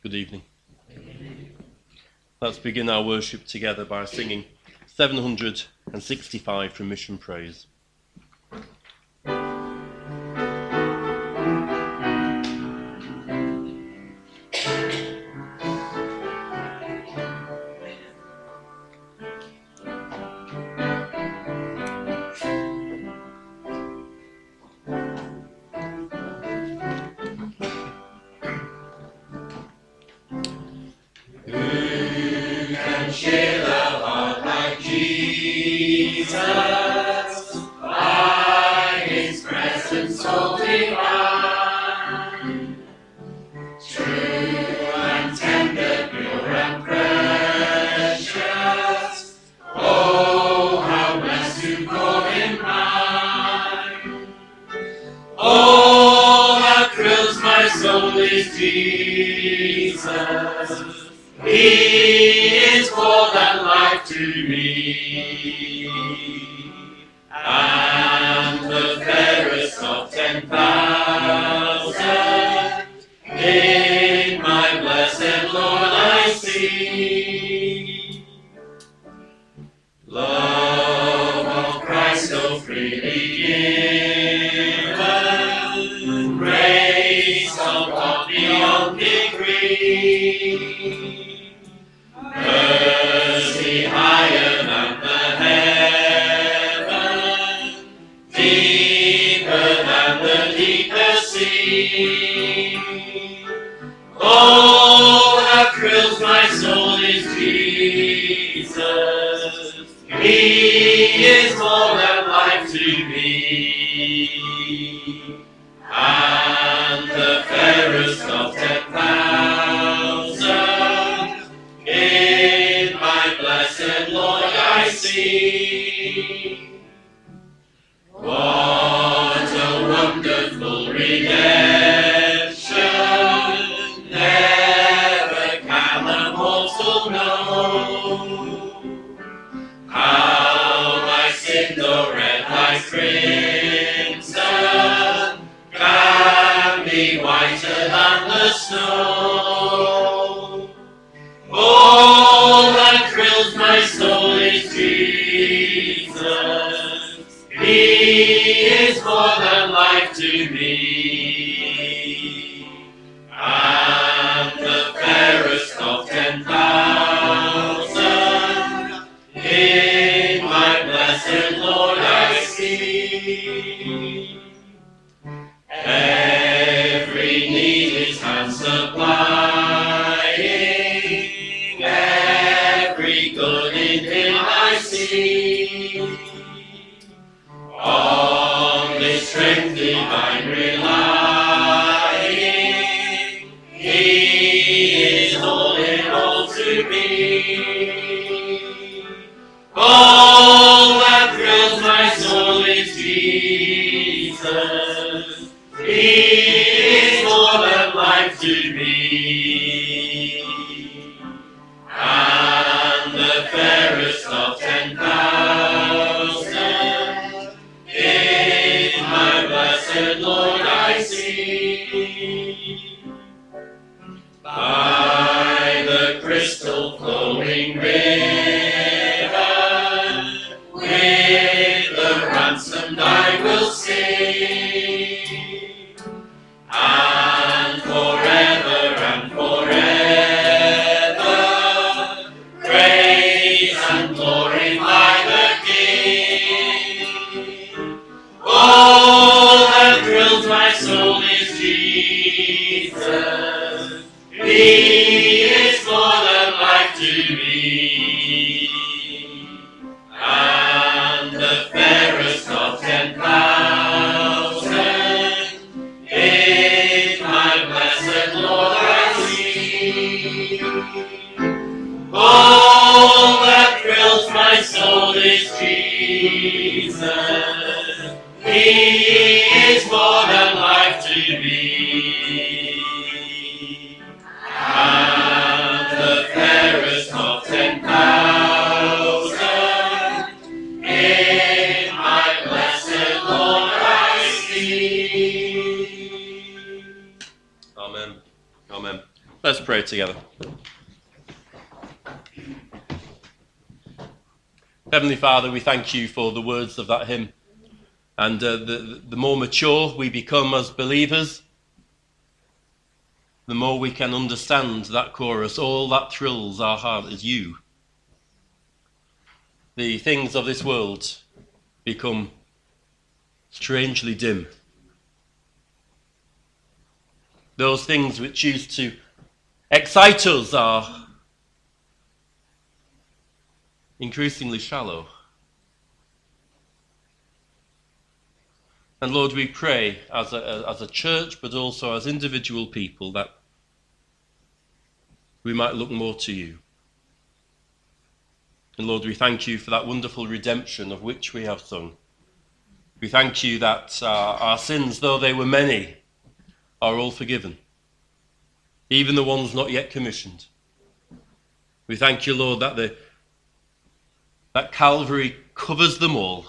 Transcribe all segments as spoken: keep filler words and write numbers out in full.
Good evening. Let's begin our worship together by singing seven hundred sixty-five from Mission Praise. Amen. Let's pray together. Heavenly Father, we thank you for the words of that hymn. And uh, the, the more mature we become as believers, the more we can understand that chorus. All that thrills our heart is you. The things of this world become strangely dim. Those things which used to excite us are increasingly shallow. And Lord, we pray as a, as a church, but also as individual people, that we might look more to you. And Lord, we thank you for that wonderful redemption of which we have sung. We thank you that uh, our sins, though they were many, are all forgiven, even the ones not yet commissioned. We thank you, Lord, that the that Calvary covers them all.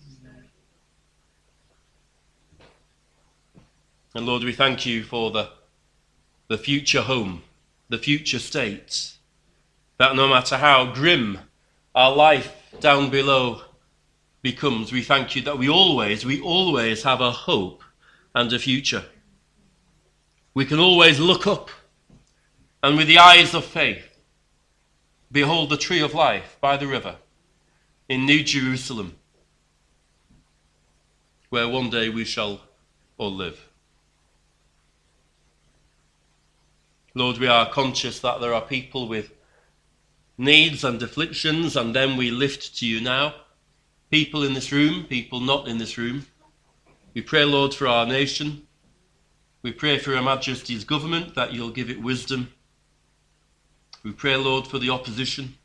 And Lord, we thank you for the, the future home, the future state, that no matter how grim our life down below becomes, we thank you that we always, we always have a hope and a future. We can always look up and with the eyes of faith behold the tree of life by the river in New Jerusalem, where one day we shall all live. Lord, we are conscious that there are people with needs and afflictions, and then we lift to you now people in this room, people not in this room. We pray, Lord, for our nation. We pray for Her Majesty's government, that you'll give it wisdom. We pray, Lord, for the opposition.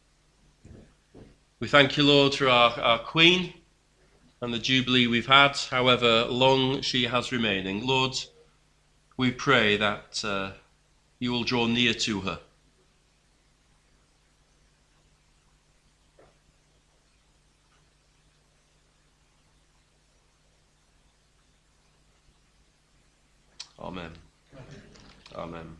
We thank you, Lord, for our, our Queen and the Jubilee we've had, however long she has remaining. Lord, we pray that uh, you will draw near to her. Amen. Amen.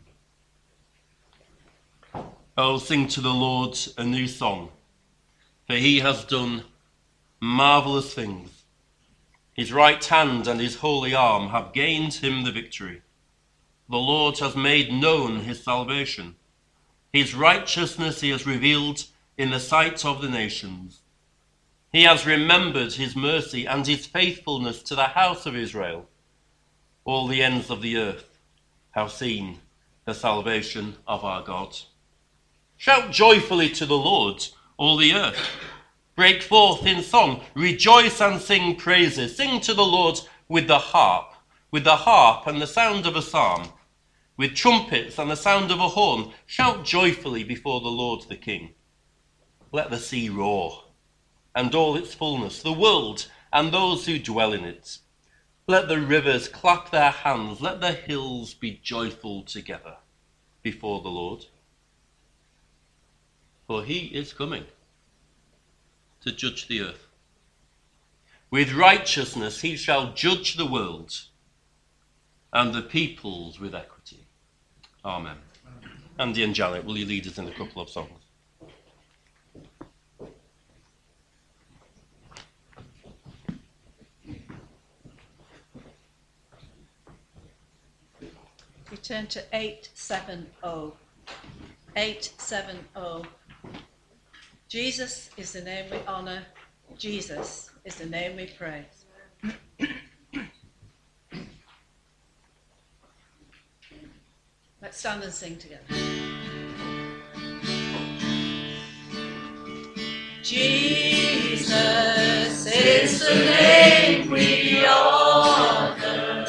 Oh, sing to the Lord a new song, for he has done marvellous things. His right hand and his holy arm have gained him the victory. The Lord has made known his salvation. His righteousness he has revealed in the sight of the nations. He has remembered his mercy and his faithfulness to the house of Israel. All the ends of the earth have seen the salvation of our God. Shout joyfully to the Lord, all the earth. Break forth in song, rejoice and sing praises. Sing to the Lord with the harp, with the harp and the sound of a psalm, with trumpets and the sound of a horn. Shout joyfully before the Lord the King. Let the sea roar, and all its fullness, the world and those who dwell in it. Let the rivers clap their hands, let the hills be joyful together before the Lord. For he is coming to judge the earth. With righteousness he shall judge the world, and the peoples with equity. Amen. Andy and Janet, will you lead us in a couple of songs? We turn to eight seven zero. eight seven zero. Jesus is the name we honour. Jesus is the name we praise. Let's stand and sing together. Jesus is the name we honor.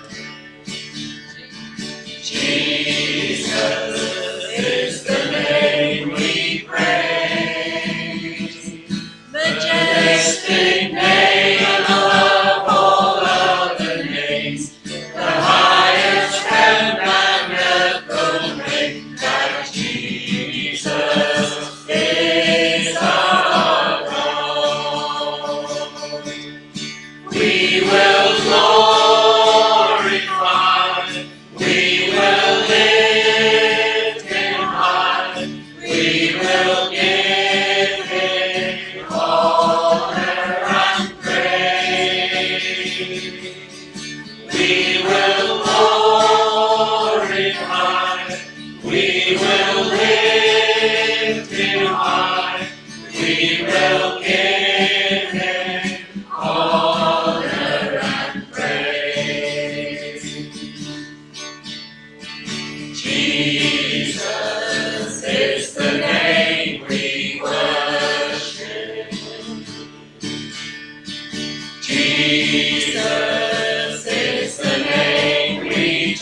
Jesus is the name we praise. Majestic name above all other names. The highest heaven and earth proclaim that Jesus is our God. is the name we worship. Jesus is the name we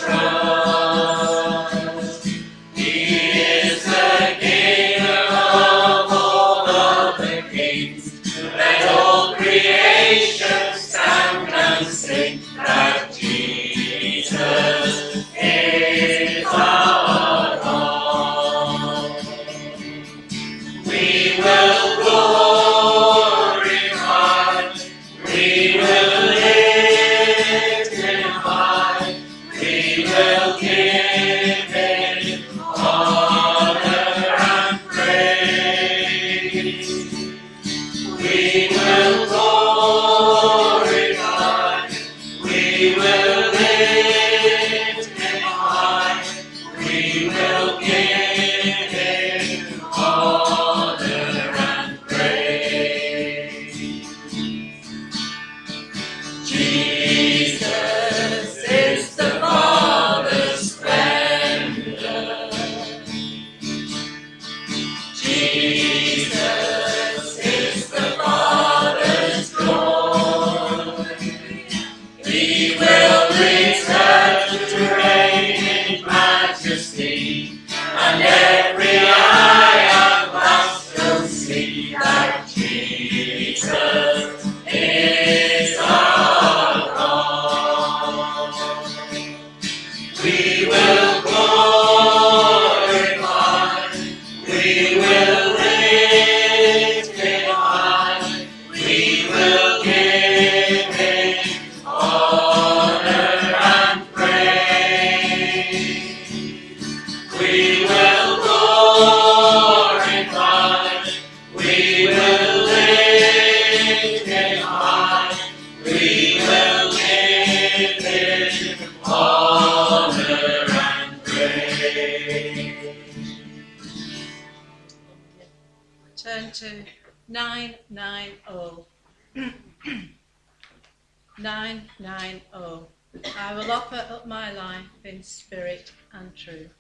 trust. He is the King of all other kings. Let all creation stand and sing that Jesus is our God. We will glorify, we will lift him high, we will give him honor and praise. We will glorify, we will lift him high, we will give him honor and praise. Jesus is the Father's splendor. Jesus is the Father's glory. He will return to reign in majesty, and every eye at last will see that Jesus is our God. We will glorify, we will lift him high, we will give him honor and praise. We will glorify, we will lift him high, we will give him honor and praise. Turn to nine nine oh. nine nine oh. I will offer up my life in spirit and truth.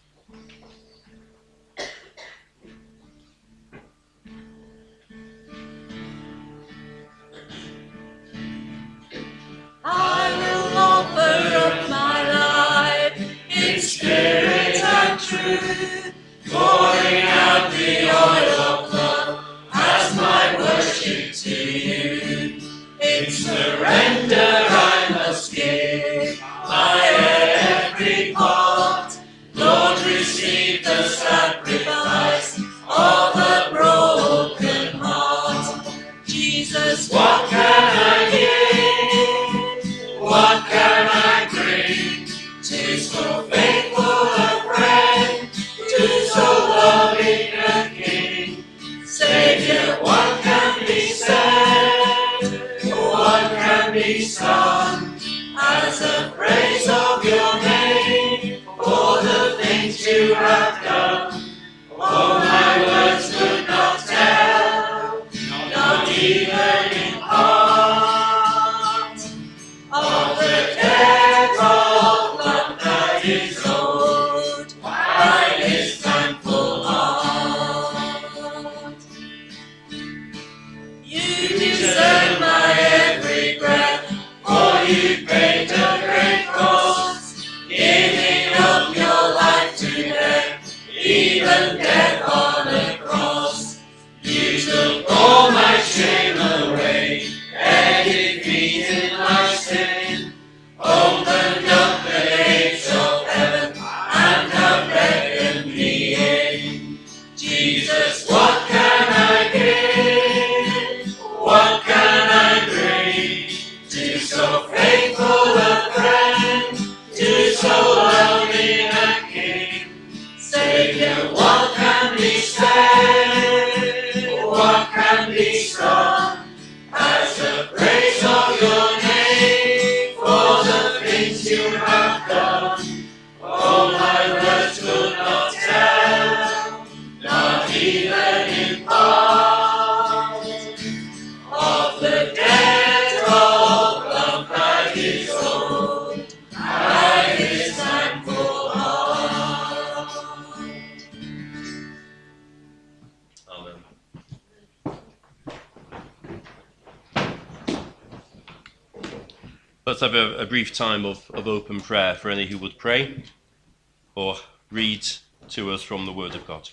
I will offer up my life in spirit and truth, pouring out the oil of love as my worship to you. In surrender I must give my every part. Lord, receive the sacrifice of a broken heart. Jesus, what can I give? What can I bring to so faithful a friend, to so loving a King? Savior, what can be said? What can be sung as a praise of your name for the things you have done? Oh, my words could not tell, not even in part, of the debt of love that is owed by his thankful heart. You deserve my every breath, for you paid a great cost, giving up your life to death, even death on a cross. You took all my shame away, and defeated my sin, opened up the gates of heaven, and have beckoned me in. Jesus, what can I give? What can I bring to so faithful a friend, to so loving a King? Savior, what can be said? What can be sung as a praise of your name for the things you have done? Oh, my words could not tell, not even in part, of the debt of love that is owed by his thankful heart. Let's have a, a brief time of, of open prayer for any who would pray or read to us from the Word of God.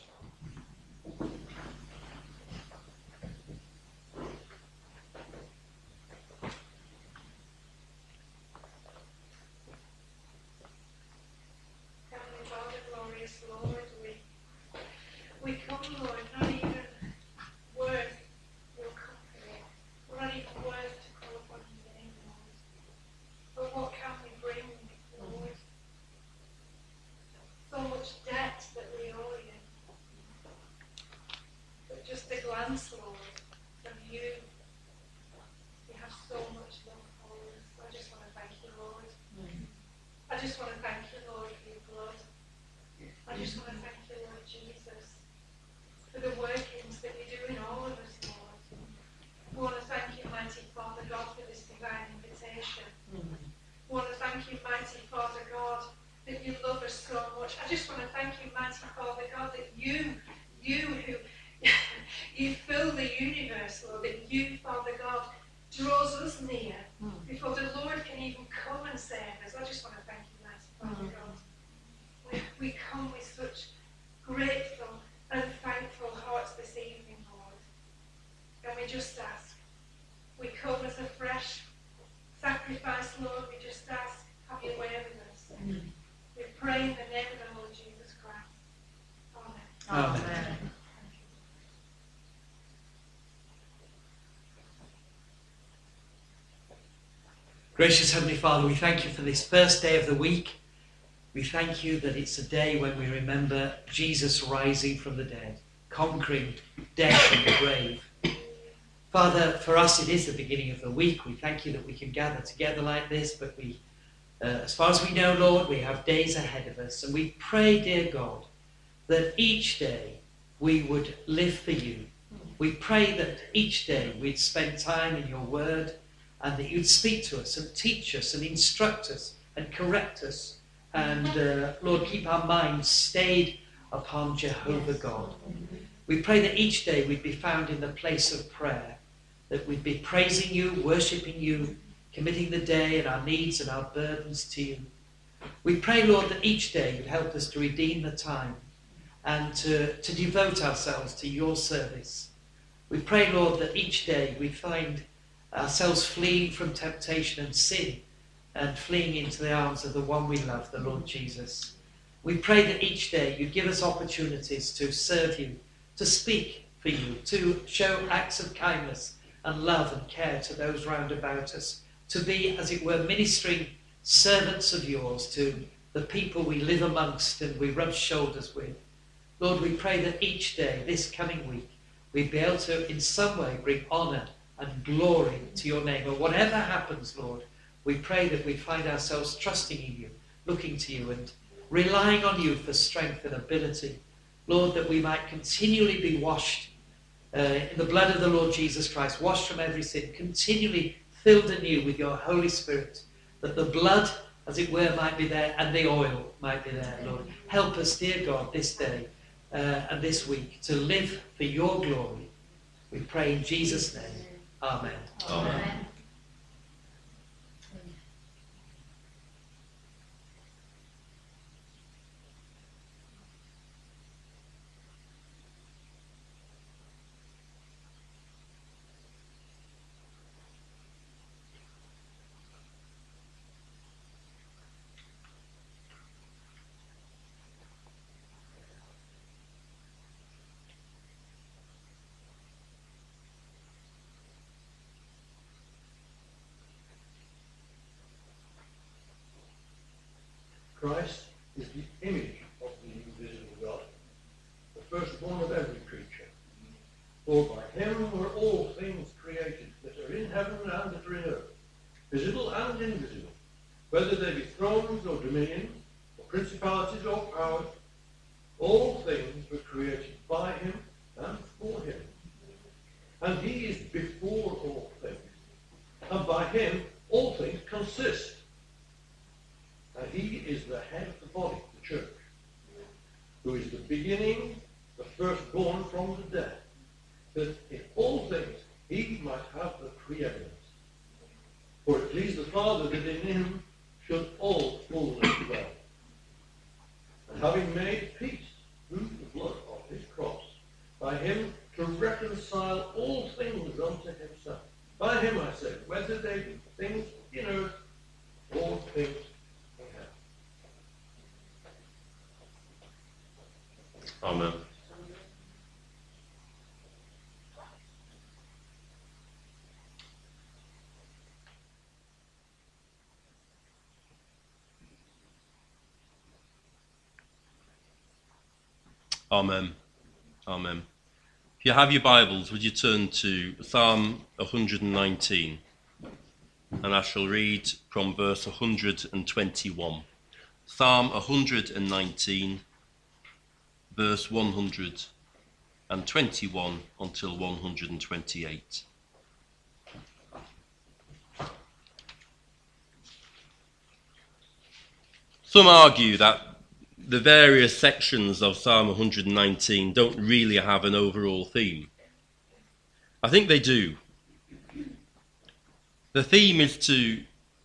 Heavenly Father, glorious Lord, we, we come, Lord, not even worth your company. We're not even worth to call upon your name, Lord. But what can we bring, Lord? So much debt that we owe you. But just a glance, Lord, of you. You have so much love for us. I just want to thank you, Lord. I just want to thank you, Lord, for your blood. I just want to thank you, Lord Jesus, for the workings that you do in all of us, Lord. I want to thank you, mighty Father God, for this divine invitation. I want to thank you, mighty Father God, that you love us so much. I just want to thank you, mighty Father God, that you, you who, you fill the universe, Lord, that you, Father God, draws us near before the Lord can even come and save us. I just want to thank you, mighty Father God. We, we come with such grateful and thankful hearts this evening, Lord. And we just ask, we come as a fresh sacrifice, Lord. We just ask, have your way with us. We pray in the name of the Lord Jesus Christ. Amen. Amen. Amen. Gracious Heavenly Father, we thank you for this first day of the week. We thank you that it's a day when we remember Jesus rising from the dead, conquering death and the grave. Father, for us it is the beginning of the week. We thank you that we can gather together like this, but we, uh, as far as we know, Lord, we have days ahead of us. And we pray, dear God, that each day we would live for you. We pray that each day we'd spend time in your word, and that you'd speak to us and teach us and instruct us and correct us. And uh, Lord, keep our minds stayed upon Jehovah God. We pray that each day we'd be found in the place of prayer, that we'd be praising you, worshipping you, committing the day and our needs and our burdens to you. We pray, Lord, that each day you'd help us to redeem the time and to, to devote ourselves to your service. We pray, Lord, that each day we find ourselves fleeing from temptation and sin and fleeing into the arms of the one we love, the Lord Jesus. We pray that each day you give us opportunities to serve you, to speak for you, to show acts of kindness and love and care to those round about us, to be, as it were, ministering servants of yours to the people we live amongst and we rub shoulders with. Lord, we pray that each day, this coming week, we'd be able to, in some way, bring honour and glory to your name. And whatever happens, Lord, we pray that we find ourselves trusting in you, looking to you and relying on you for strength and ability. Lord, that we might continually be washed uh, in the blood of the Lord Jesus Christ, washed from every sin, continually filled anew with your Holy Spirit, that the blood, as it were, might be there and the oil might be there, Lord. Help us, dear God, this day uh, and this week to live for your glory. We pray in Jesus' name. Amen. Amen. Christ is the image of the invisible God, the firstborn of every creature. For by him were all things created that are in heaven and that are in earth, visible and invisible, whether they be thrones or dominions, or principalities or powers. All things were created by him and for him. And he is before all things, and by him all things consist. And he is the head of the body, the church, who is the beginning, the firstborn from the dead, that in all things he might have the preeminence. For it pleased the Father that in him should all fullness dwell. And having made peace through the blood of his cross, by him to reconcile all things unto himself. By him, I say, whether they be things in earth or things in heaven. Amen. Amen. Amen. If you have your Bibles, would you turn to Psalm one hundred nineteen? And I shall read from verse one hundred twenty-one. Psalm one hundred nineteen, verse one hundred twenty-one until one hundred twenty-eight. Some argue that the various sections of Psalm one hundred nineteen don't really have an overall theme. I think they do. The theme is to,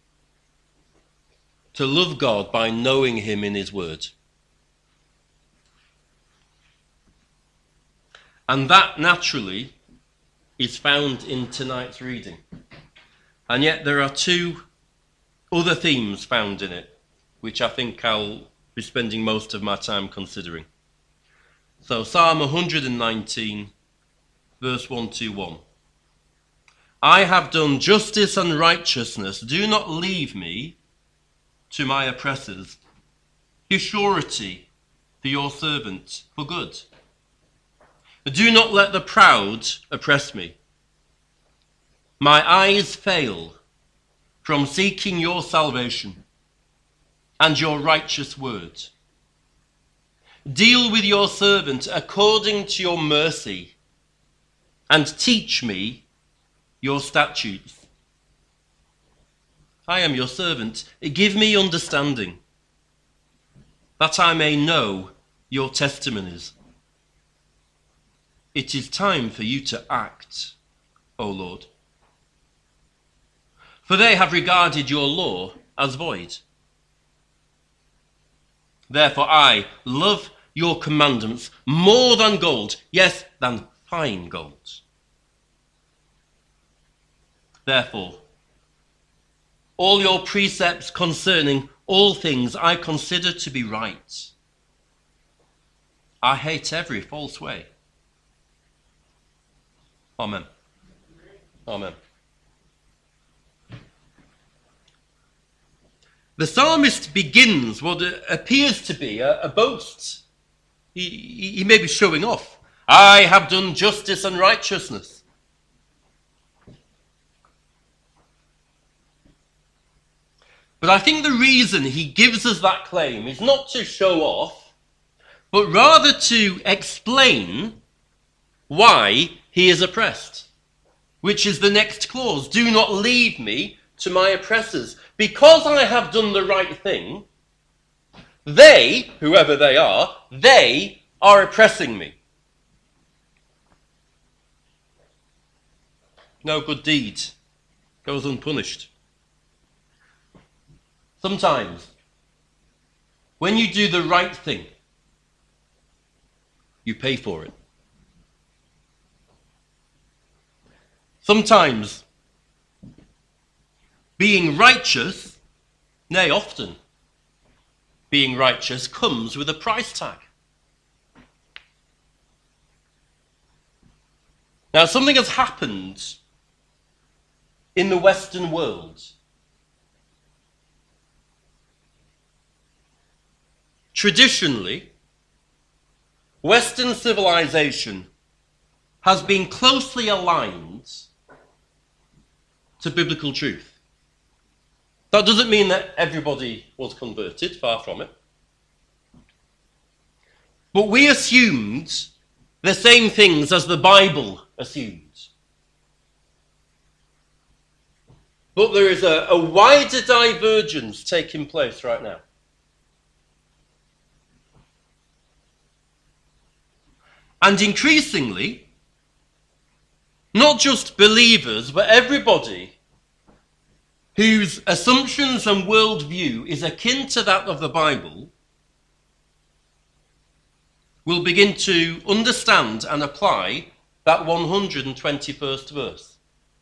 to love God by knowing him in his word. And that naturally is found in tonight's reading. And yet there are two other themes found in it, which I think I'll be spending most of my time considering. So Psalm one hundred nineteen, verse one to one. I have done justice and righteousness. Do not leave me to my oppressors. Give surety to your servant for good. Do not let the proud oppress me. My eyes fail from seeking your salvation and your righteous word. Deal with your servant according to your mercy, and teach me your statutes. I am your servant. Give me understanding, that I may know your testimonies. It is time for you to act, O Lord. For they have regarded your law as void. Therefore I love your commandments more than gold, yes, than fine gold. Therefore, all your precepts concerning all things I consider to be right. I hate every false way. Amen. Amen. The psalmist begins what appears to be a, a boast. He, he, he may be showing off. I have done justice and righteousness. But I think the reason he gives us that claim is not to show off, but rather to explain why he is oppressed, which is the next clause. Do not leave me to my oppressors. Because I have done the right thing, they, whoever they are, they are oppressing me. No good deed goes unpunished. Sometimes, when you do the right thing, you pay for it. Sometimes, being righteous, nay, often, being righteous comes with a price tag. Now, something has happened in the Western world. Traditionally, Western civilization has been closely aligned to biblical truth. That doesn't mean that everybody was converted, far from it. But we assumed the same things as the Bible assumed. But there is a, a wider divergence taking place right now. And increasingly, not just believers, but everybody whose assumptions and worldview is akin to that of the Bible, will begin to understand and apply that one hundred twenty-first verse.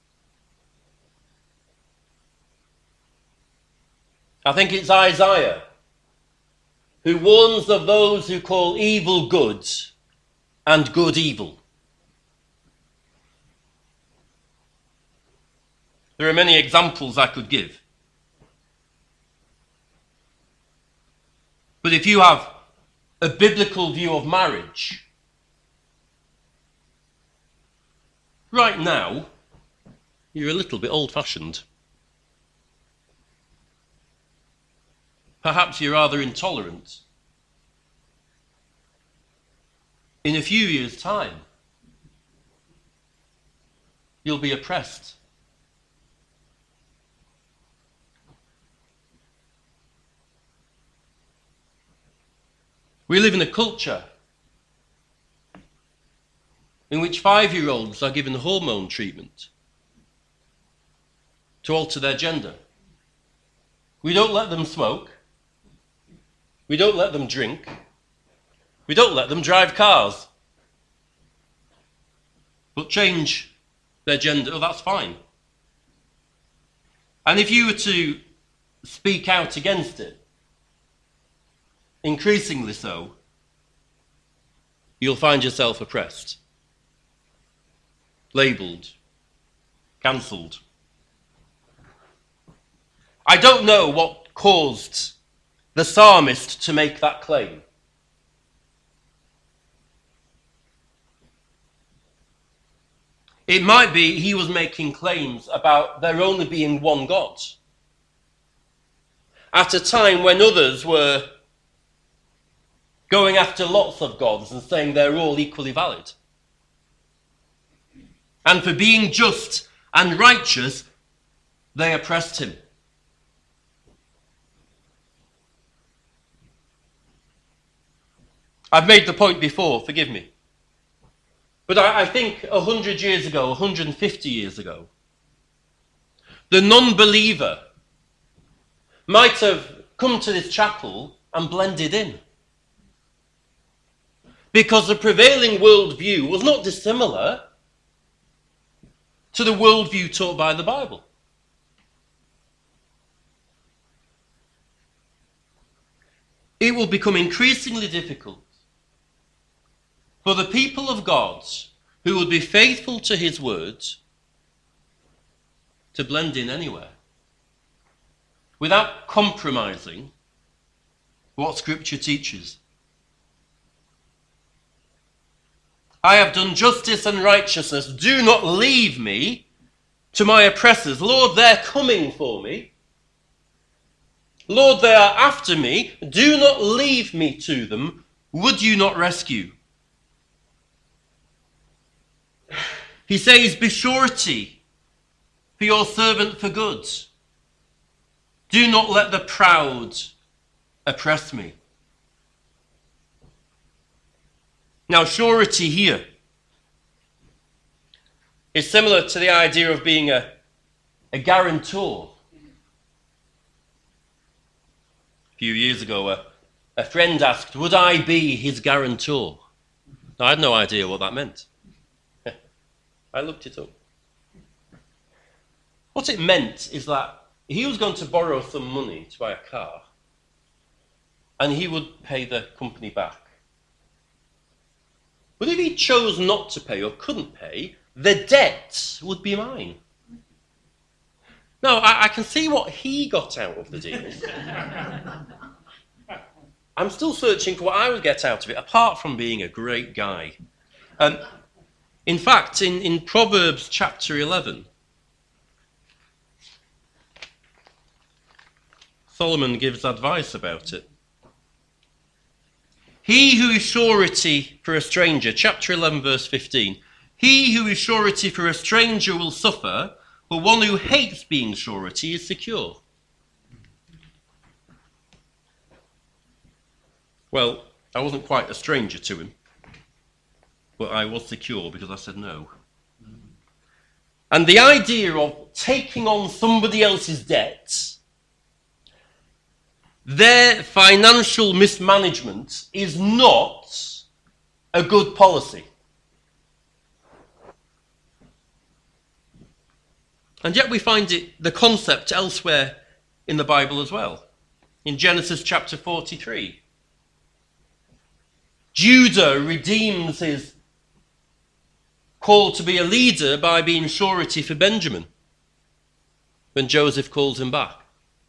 I think it's Isaiah who warns of those who call evil good and good evil. There are many examples I could give. But if you have a biblical view of marriage, right now, you're a little bit old-fashioned. Perhaps you're rather intolerant. In a few years' time, you'll be oppressed. We live in a culture in which five-year-olds are given hormone treatment to alter their gender. We don't let them smoke. We don't let them drink. We don't let them drive cars. But change their gender, oh, that's fine. And if you were to speak out against it, increasingly so, you'll find yourself oppressed, labelled, cancelled. I don't know what caused the psalmist to make that claim. It might be he was making claims about there only being one God, at a time when others were going after lots of gods and saying they're all equally valid. And for being just and righteous, they oppressed him. I've made the point before, forgive me. But I, I think a hundred years ago, a hundred and fifty years ago, the non-believer might have come to this chapel and blended in. Because the prevailing worldview was not dissimilar to the worldview taught by the Bible. It will become increasingly difficult for the people of God who would be faithful to his words to blend in anywhere without compromising what Scripture teaches. I have done justice and righteousness. Do not leave me to my oppressors. Lord, they're coming for me. Lord, they are after me. Do not leave me to them. Would you not rescue? He says, be surety for your servant for good. Do not let the proud oppress me. Now, surety here is similar to the idea of being a, a guarantor. A few years ago, a, a friend asked, would I be his guarantor? Now, I had no idea what that meant. I looked it up. What it meant is that he was going to borrow some money to buy a car, and he would pay the company back. But if he chose not to pay or couldn't pay, the debt would be mine. Now, I, I can see what he got out of the deal. I'm still searching for what I would get out of it, apart from being a great guy. Um, in fact, in, in Proverbs chapter eleven, Solomon gives advice about it. He who is surety for a stranger, chapter eleven, verse fifteen. He who is surety for a stranger will suffer, but one who hates being surety is secure. Well, I wasn't quite a stranger to him, but I was secure because I said no. And the idea of taking on somebody else's debts, their financial mismanagement is not a good policy. And yet we find it, the concept, elsewhere in the Bible as well. In Genesis chapter forty-three. Judah redeems his call to be a leader by being surety for Benjamin when Joseph calls him back.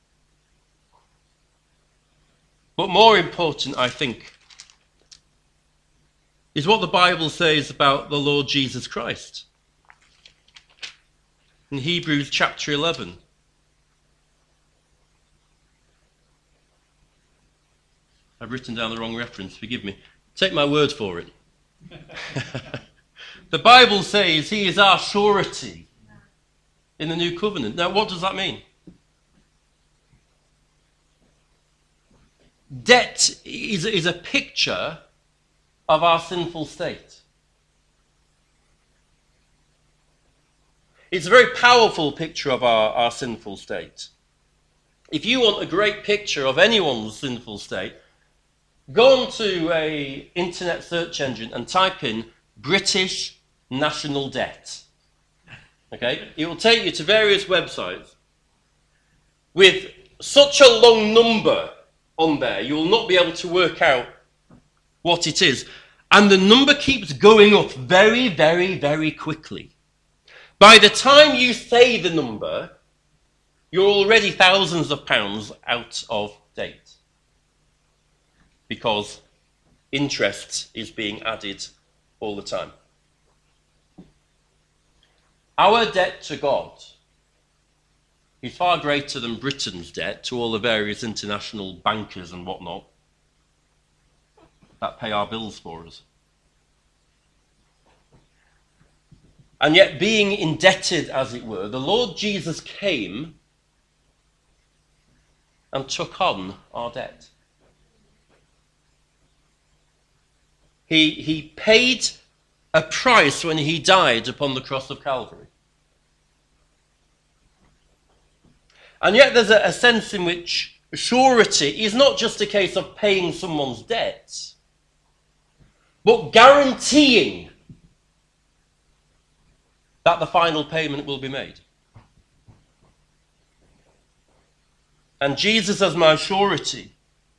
But more important, I think, is what the Bible says about the Lord Jesus Christ. In Hebrews chapter eleven. I've written down the wrong reference, forgive me. Take my word for it. The Bible says he is our surety in the new covenant. Now, what does that mean? Debt is, is a picture of our sinful state. It's a very powerful picture of our, our sinful state. If you want a great picture of anyone's sinful state, go onto a internet search engine and type in British national debt. Okay? It will take you to various websites with such a long number on there, you will not be able to work out what it is. And the number keeps going up very, very, very quickly. By the time you say the number, you're already thousands of pounds out of date. Because interest is being added all the time. Our debt to God is far greater than Britain's debt to all the various international bankers and whatnot that pay our bills for us. And yet, being indebted, as it were, the Lord Jesus came and took on our debt. He, he paid a price when he died upon the cross of Calvary. And yet there's a, a sense in which surety is not just a case of paying someone's debts, but guaranteeing that the final payment will be made. And Jesus as my surety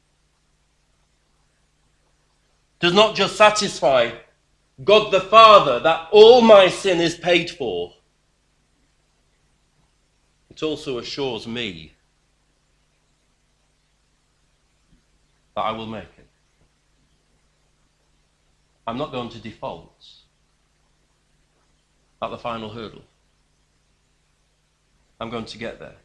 does not just satisfy God the Father that all my sin is paid for. It also assures me that I will make it. I'm not going to default at the final hurdle. I'm going to get there.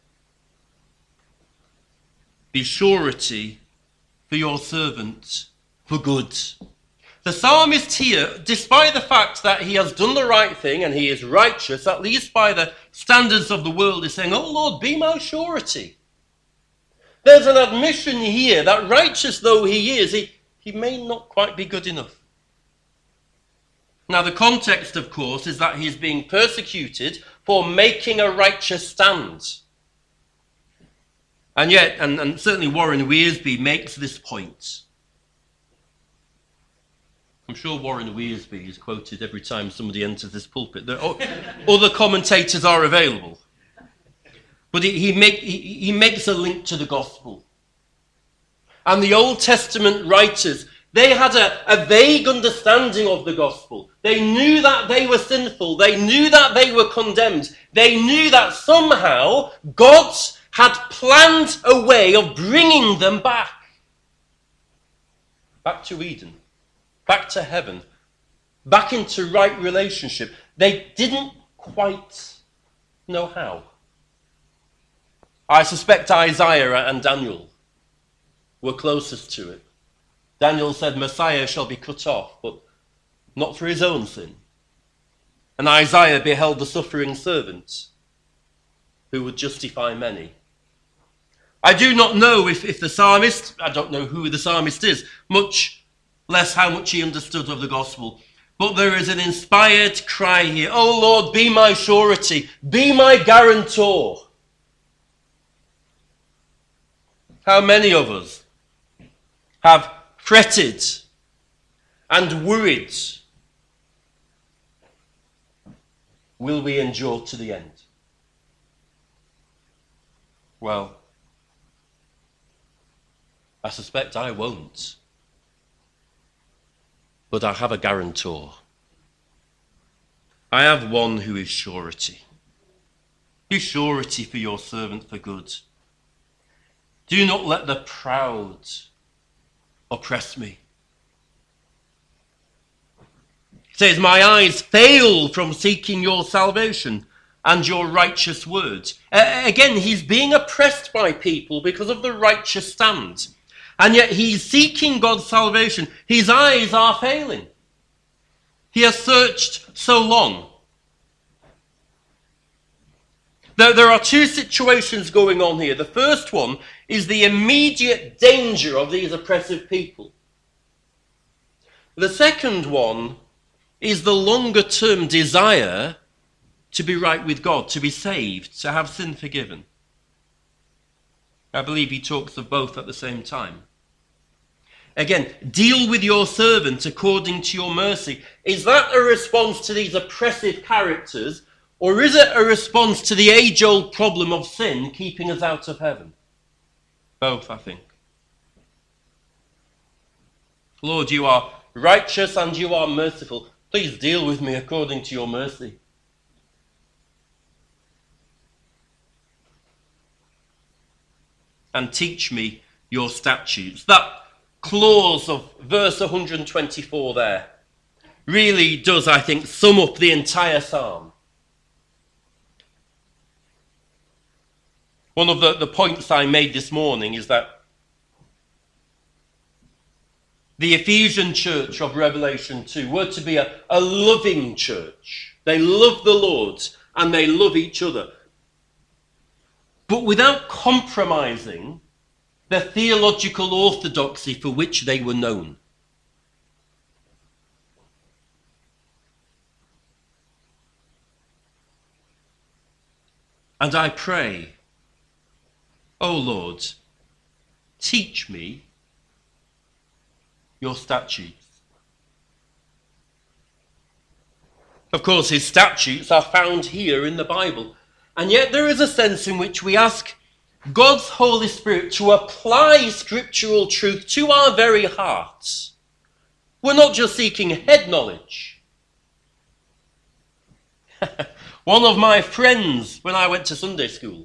Be surety for your servant for good. The psalmist here, despite the fact that he has done the right thing and he is righteous, at least by the standards of the world, is saying, "Oh Lord, be my surety." There's an admission here that righteous though he is, he, he may not quite be good enough. Now the context, of course, is that he's being persecuted for making a righteous stand. And yet, and, and certainly Warren Wiersbe makes this point. I'm sure Warren Wiersbe is quoted every time somebody enters this pulpit. There, oh, other commentators are available. But he, he, make, he, he makes a link to the gospel. And the Old Testament writers, they had a, a vague understanding of the gospel. They knew that they were sinful. They knew that they were condemned. They knew that somehow God had planned a way of bringing them back. Back to Eden. Back to heaven, back into right relationship. They didn't quite know how. I suspect Isaiah and Daniel were closest to it. Daniel said Messiah shall be cut off, but not for his own sin. And Isaiah beheld the suffering servant who would justify many. I do not know if, if the psalmist, I don't know who the psalmist is, much less how much he understood of the gospel. But there is an inspired cry here. Oh Lord, be my surety, be my guarantor. How many of us have fretted and worried? Will we endure to the end? Well, I suspect I won't. But I have a guarantor. I have one who is surety. Be surety for your servant for good. Do not let the proud oppress me. It says, my eyes fail from seeking your salvation and your righteous words. Uh, again, he's being oppressed by people because of the righteous stand. And yet he's seeking God's salvation. His eyes are failing. He has searched so long. There, there are two situations going on here. The first one is the immediate danger of these oppressive people. The second one is the longer term desire to be right with God, to be saved, to have sin forgiven. I believe he talks of both at the same time. Again, deal with your servant according to your mercy. Is that a response to these oppressive characters, or is it a response to the age-old problem of sin keeping us out of heaven? Both, I think. Lord, you are righteous and you are merciful. Please deal with me according to your mercy. And teach me your statutes. That clause of verse one hundred twenty-four there really does, I think, sum up the entire psalm. One of the, the points I made this morning is that the Ephesian church of Revelation two were to be a, a loving church. They love the Lord and they love each other, but without compromising the theological orthodoxy for which they were known. And I pray, O Lord, teach me your statutes. Of course, his statutes are found here in the Bible, and yet there is a sense in which we ask God's Holy Spirit to apply scriptural truth to our very hearts. We're not just seeking head knowledge. One of my friends, when I went to Sunday school,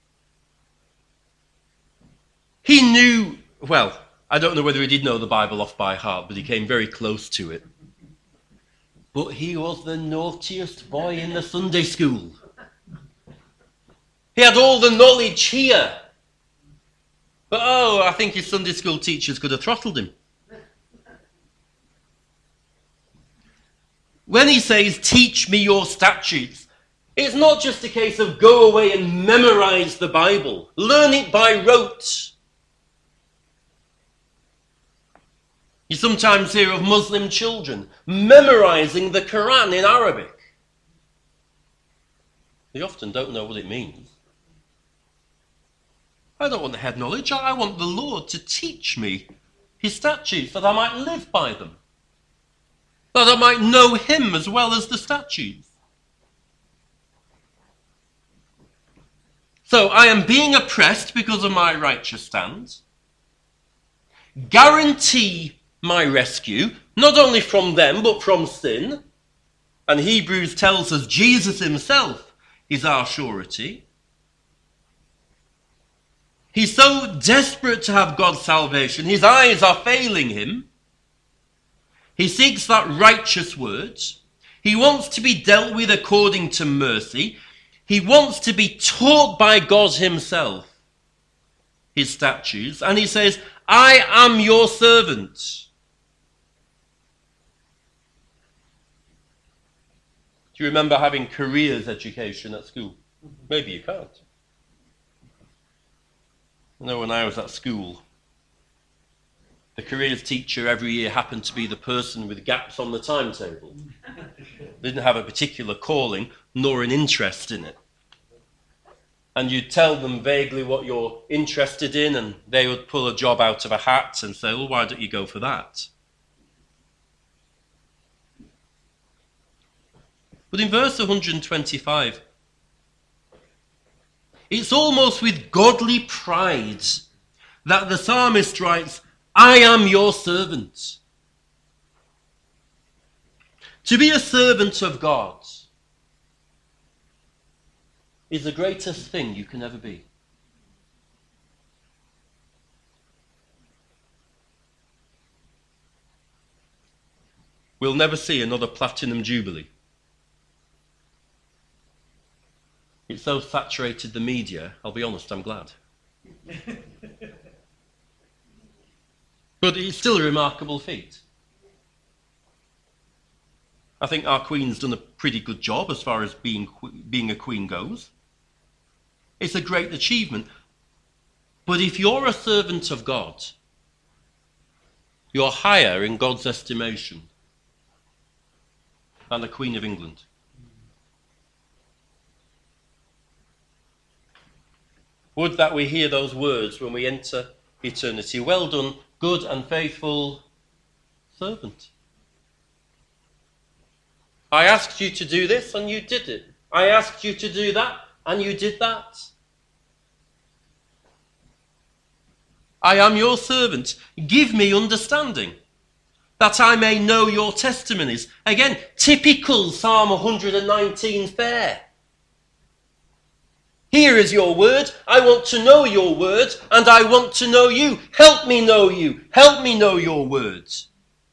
he knew, well, I don't know whether he did know the Bible off by heart, but he came very close to it. But he was the naughtiest boy in the Sunday school. He had all the knowledge here. But oh, I think his Sunday school teachers could have throttled him. When he says, teach me your statutes, it's not just a case of go away and memorize the Bible. Learn it by rote. You sometimes hear of Muslim children memorizing the Quran in Arabic. They often don't know what it means. I don't want the head knowledge. I want the Lord to teach me his statutes that I might live by them, that I might know him as well as the statutes. So I am being oppressed because of my righteous stand. Guarantee my rescue, not only from them, but from sin. And Hebrews tells us Jesus himself is our surety. He's so desperate to have God's salvation, his eyes are failing him. He seeks that righteous word. He wants to be dealt with according to mercy. He wants to be taught by God himself his statutes. And he says, I am your servant. Do you remember having careers education at school? Maybe you can't. I know when I was at school, the careers teacher every year happened to be the person with gaps on the timetable. They didn't have a particular calling nor an interest in it. And you'd tell them vaguely what you're interested in, and they would pull a job out of a hat and say, well, why don't you go for that? But in verse one hundred twenty-five, it's almost with godly pride that the psalmist writes, I am your servant. To be a servant of God is the greatest thing you can ever be. We'll never see another platinum jubilee. It's so saturated the media, I'll be honest, I'm glad. But it's still a remarkable feat. I think our Queen's done a pretty good job as far as being, being a Queen goes. It's a great achievement. But if you're a servant of God, you're higher in God's estimation than the Queen of England. Would that we hear those words when we enter eternity. Well done, good and faithful servant. I asked you to do this and you did it. I asked you to do that and you did that. I am your servant. Give me understanding, that I may know your testimonies. Again, typical Psalm one hundred nineteen fare. Here is your word. I want to know your word, and I want to know you. Help me know you. Help me know your words.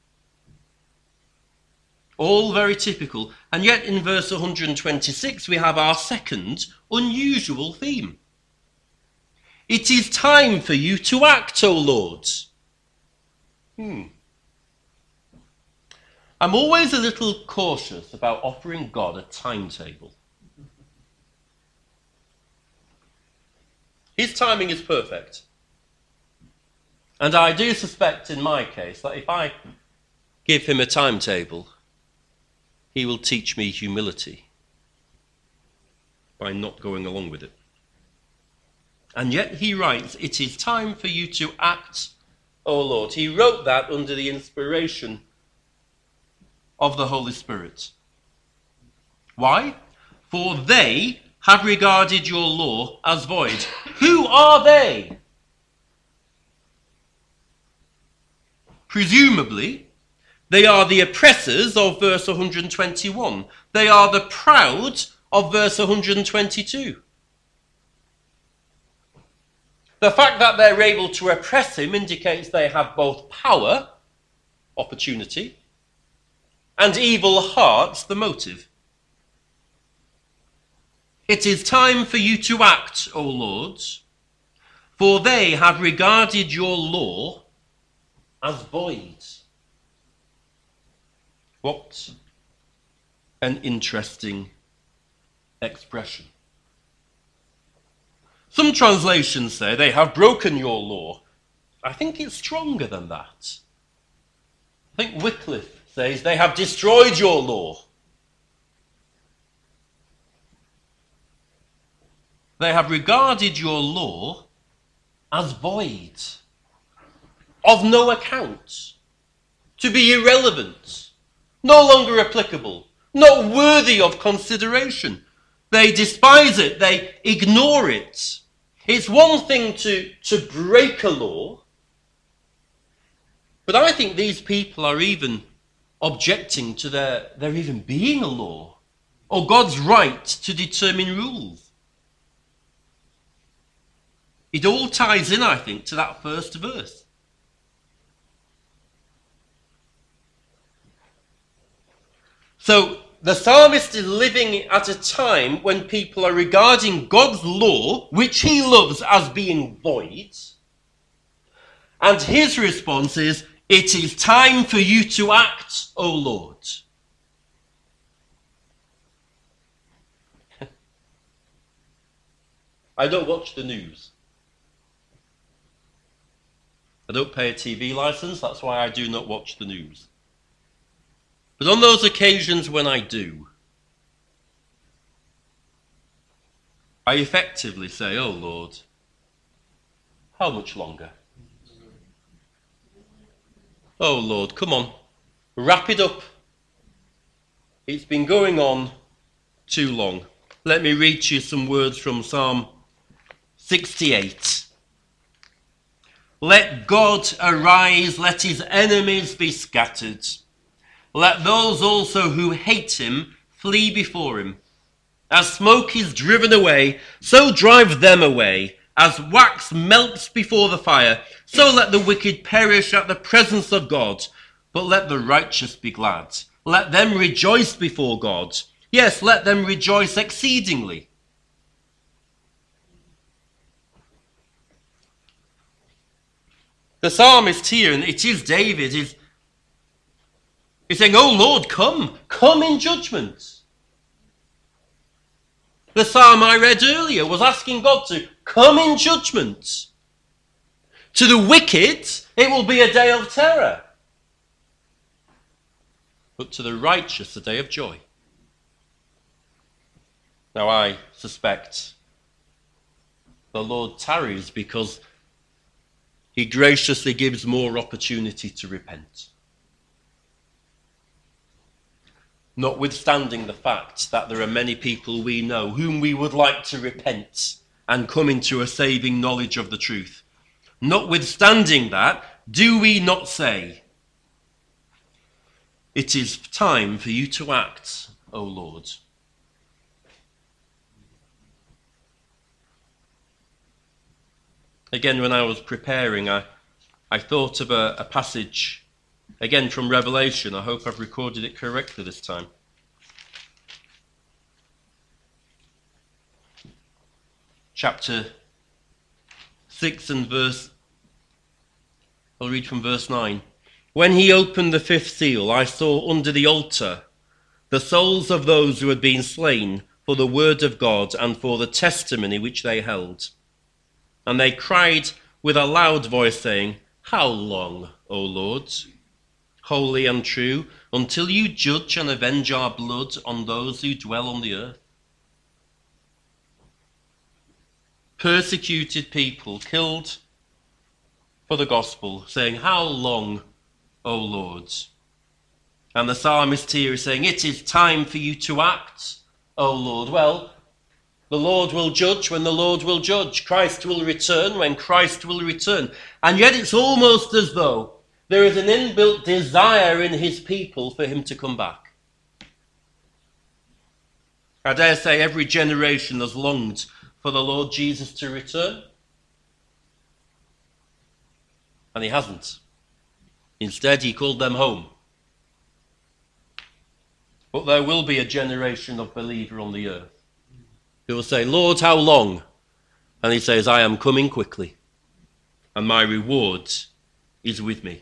All very typical. And yet in verse one hundred twenty-six we have our second unusual theme. It is time for you to act, O Lord. Hmm. I'm always a little cautious about offering God a timetable. His timing is perfect. And I do suspect in my case that if I give him a timetable, he will teach me humility by not going along with it. And yet he writes, it is time for you to act, O Lord. He wrote that under the inspiration of the Holy Spirit. Why? For they have regarded your law as void. Who are they? Presumably, they are the oppressors of verse one hundred twenty-one. They are the proud of verse one hundred twenty-two. The fact that they're able to oppress him indicates they have both power, opportunity, and evil hearts, the motive. It is time for you to act, O Lord, for they have regarded your law as void. What an interesting expression. Some translations say they have broken your law. I think it's stronger than that. I think Wycliffe says they have destroyed your law. They have regarded your law as void, of no account, to be irrelevant, no longer applicable, not worthy of consideration. They despise it, they ignore it. It's one thing to, to break a law, but I think these people are even objecting to there, there even being a law, or God's right to determine rules. It all ties in, I think, to that first verse. So the psalmist is living at a time when people are regarding God's law, which he loves, as being void. And his response is, it is time for you to act, O Lord. I don't watch the news. I don't pay a T V license, that's why I do not watch the news. But on those occasions when I do, I effectively say, oh Lord, how much longer? Oh Lord, come on, wrap it up. It's been going on too long. Let me read you some words from Psalm sixty-eight. Let God arise, let his enemies be scattered. Let those also who hate him flee before him. As smoke is driven away, so drive them away. As wax melts before the fire, so let the wicked perish at the presence of God. But let the righteous be glad. Let them rejoice before God. Yes, let them rejoice exceedingly. The psalmist here, and it is David, is he's saying, oh Lord, come, come in judgment. The psalm I read earlier was asking God to come in judgment. To the wicked, it will be a day of terror. But to the righteous, a day of joy. Now I suspect the Lord tarries because he graciously gives more opportunity to repent. Notwithstanding the fact that there are many people we know whom we would like to repent and come into a saving knowledge of the truth. Notwithstanding that, do we not say, it is time for you to act, O Lord? Again, when I was preparing, I, I thought of a, a passage, again from Revelation. I hope I've recorded it correctly this time. Chapter six and verse, I'll read from verse nine. When he opened the fifth seal, I saw under the altar the souls of those who had been slain for the word of God and for the testimony which they held. And they cried with a loud voice, saying, how long, O Lord, holy and true, until you judge and avenge our blood on those who dwell on the earth? Persecuted people killed for the gospel, saying, how long, O Lord? And the psalmist here is saying, it is time for you to act, O Lord. Well, the Lord will judge when the Lord will judge. Christ will return when Christ will return. And yet it's almost as though there is an inbuilt desire in his people for him to come back. I dare say every generation has longed for the Lord Jesus to return. And he hasn't. Instead, he called them home. But there will be a generation of believer on the earth who will say, Lord, how long? And he says, I am coming quickly, and my reward is with me.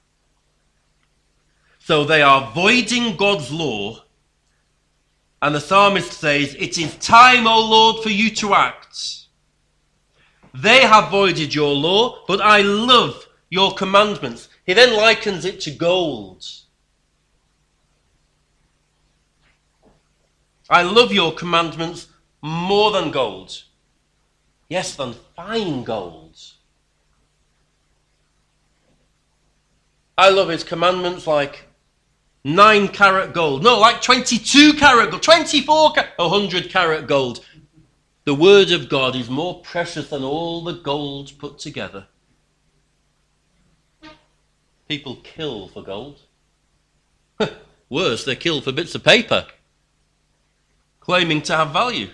So they are voiding God's law, and the psalmist says, it is time, O Lord, for you to act. They have voided your law, but I love your commandments. He then likens it to gold. I love your commandments more than gold. Yes, than fine gold. I love his commandments like nine carat gold. No, like twenty-two carat gold, twenty-four carat, one hundred carat gold. The word of God is more precious than all the gold put together. People kill for gold. Worse, they kill for bits of paper, claiming to have value.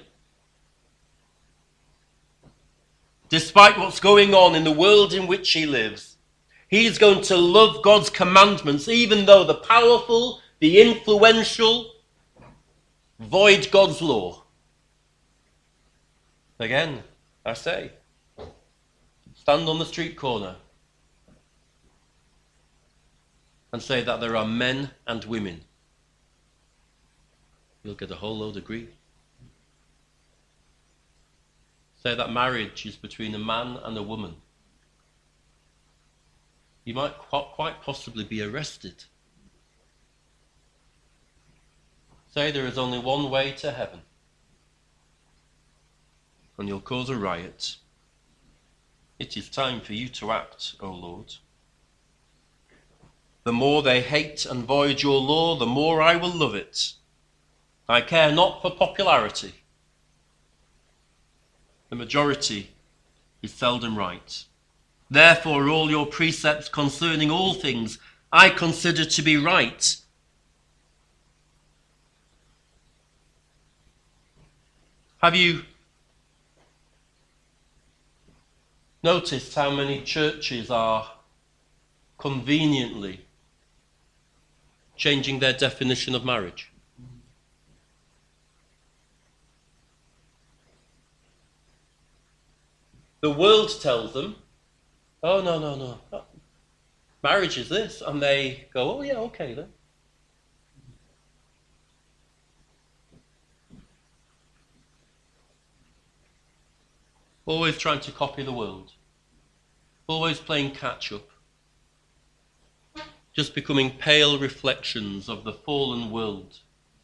Despite what's going on in the world in which he lives, he is going to love God's commandments, even though the powerful, the influential, void God's law. Again, I say, stand on the street corner and say that there are men and women. You'll get a whole load of grief. Say that marriage is between a man and a woman. you might quite possibly be arrested. Say there is only one way to heaven, and you'll cause a riot. It is time for you to act, O Lord. The more they hate and void your law, the more I will love it. I care not for popularity. The majority is seldom right. Therefore all your precepts concerning all things I consider to be right. Have you noticed how many churches are conveniently changing their definition of marriage? The world tells them, oh, no, no, no, marriage is this. And they go, oh, yeah, okay then. Always trying to copy the world. Always playing catch-up. Just becoming pale reflections of the fallen world.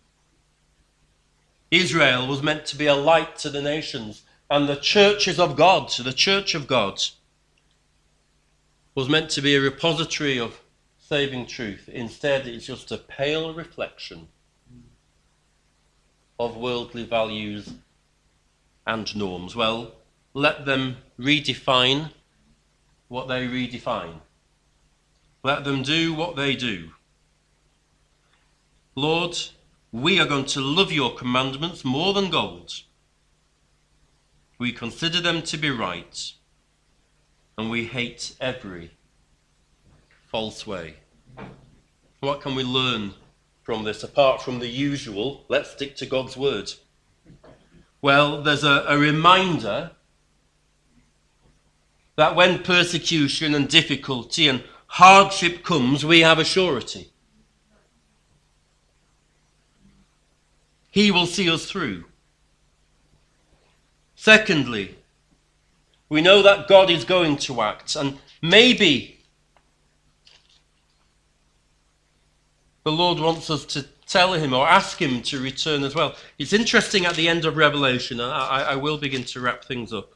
Israel was meant to be a light to the nations, and the churches of God, the church of God, was meant to be a repository of saving truth. Instead, it's just a pale reflection of worldly values and norms. Well, let them redefine what they redefine. Let them do what they do. Lord, we are going to love your commandments more than gold. We consider them to be right, and we hate every false way. What can we learn from this, apart from the usual, let's stick to God's word? Well, there's a, a reminder that when persecution and difficulty and hardship comes, we have a surety. He will see us through. Secondly, we know that God is going to act, and maybe the Lord wants us to tell him or ask him to return as well. It's interesting at the end of Revelation, and I, I will begin to wrap things up.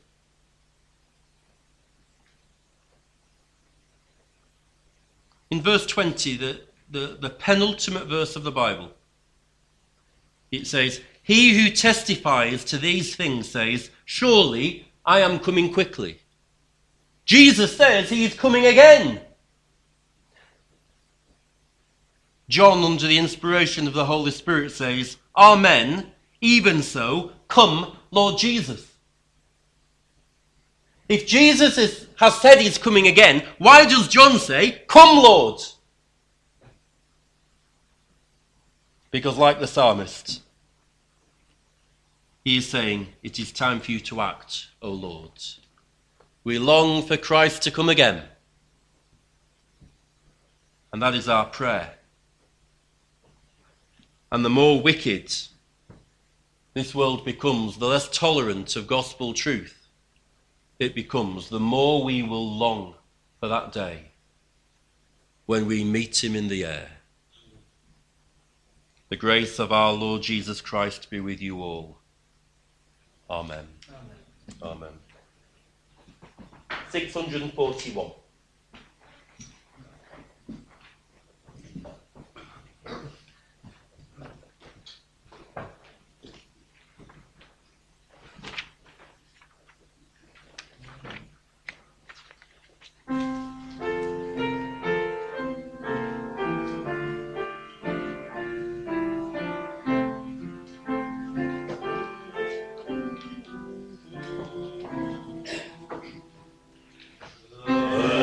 In verse twenty, the, the, the penultimate verse of the Bible, it says, he who testifies to these things says, surely I am coming quickly. Jesus says he is coming again. John, under the inspiration of the Holy Spirit, says, amen, even so, come, Lord Jesus. If Jesus is, has said he's coming again, why does John say, come, Lord? Because like the psalmist, he is saying, it is time for you to act, O Lord. We long for Christ to come again. And that is our prayer. And the more wicked this world becomes, the less tolerant of gospel truth it becomes, the more we will long for that day when we meet him in the air. The grace of our Lord Jesus Christ be with you all. Amen. Amen. Amen. six hundred forty-one. The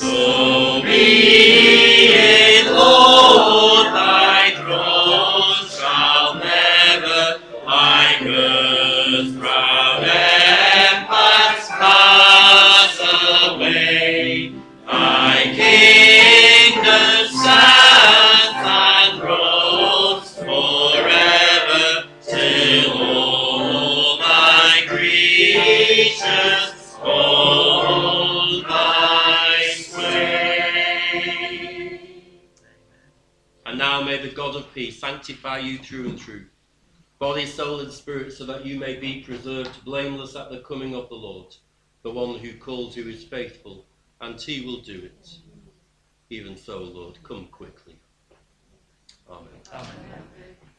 So be it, Lord, thy throne shall never like earth's proud empires pass away. Thy kingdom stands and grows forever, till all thy creatures hold thy sway. And now may the God of peace sanctify you through and through, body, soul, and spirit, so that you may be preserved blameless at the coming of the Lord. The one who calls you is faithful, and he will do it. Even so, Lord, come quickly. Amen. Amen.